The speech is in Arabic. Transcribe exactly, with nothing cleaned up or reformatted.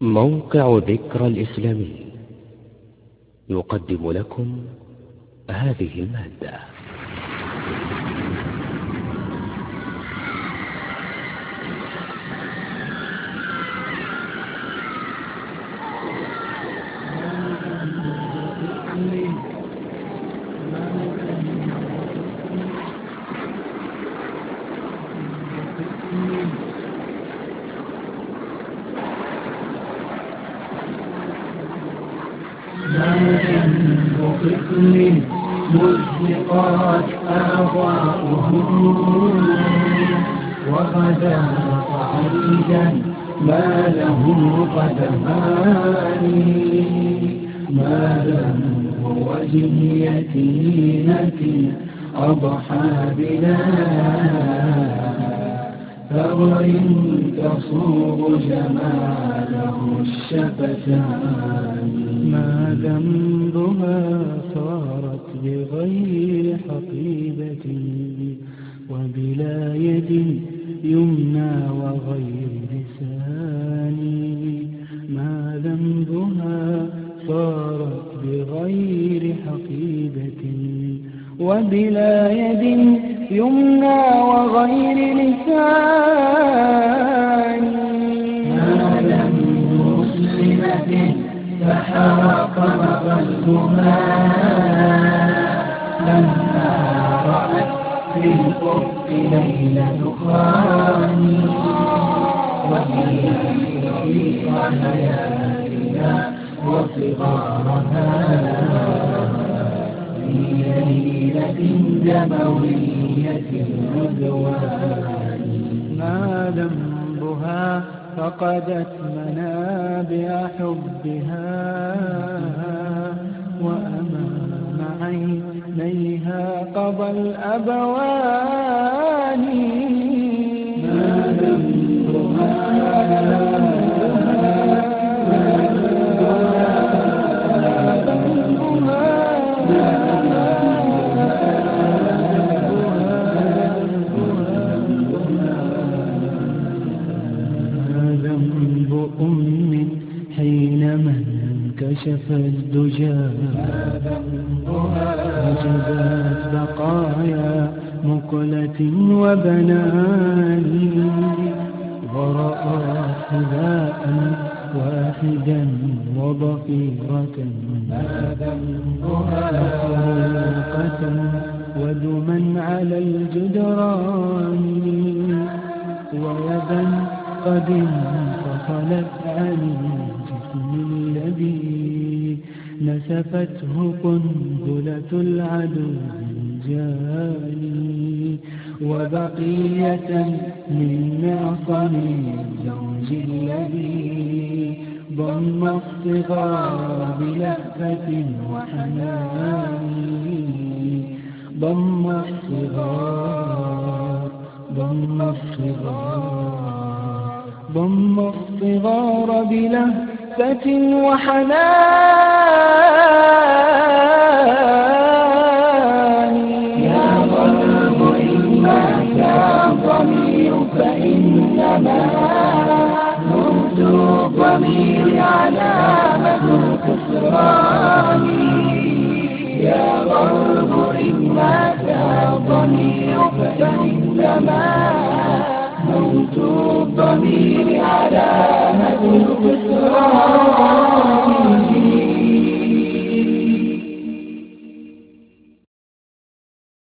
موقع ذكرى الإسلامي يقدم لكم هذه المادة. طفل مزقت أعضاؤه وغدا صعيدا ما له قدمان، ما ذنب وجه يتيمة أضحى بنا ثغر تصوغ جماله الشفتان. ما ذنبها صارت بغير حقيبة وبلا يد يمنى وغير لسان. ما ذنبها صارت بغير حقيبة وبلا يد يمنى وغير لسان. ما ذنب مسلمة فحرق قلبها لما رأت في الأرض ليل دخان، وهي رفيق حياتنا وصغارها في ليلة دموية العدوان. ما ذنبها فقدت منابع حبها وأمام عينيها قضى الأبوان. ما ذنبها حينما انكشف الدجى وجدت بقايا مقلة وبنان، ورأت حذاء واحدا وضفيرة مخلوقة ودما على الجدران، ويدا قد انفصلت عن الجسم الذي نسفته قنبلة العدو الجاني، وبقية من معصم الزوج الذي ضم الصغار بلهفة وحنان. ضم الصغار ضم الصغار ضم الصغار بلهفة وحنان. يا غرب إما كالضمير فإنما نرد الضمير علامة الخسران. يا غرب إما كالضمير فإنما موت الضمير علامة الخسران.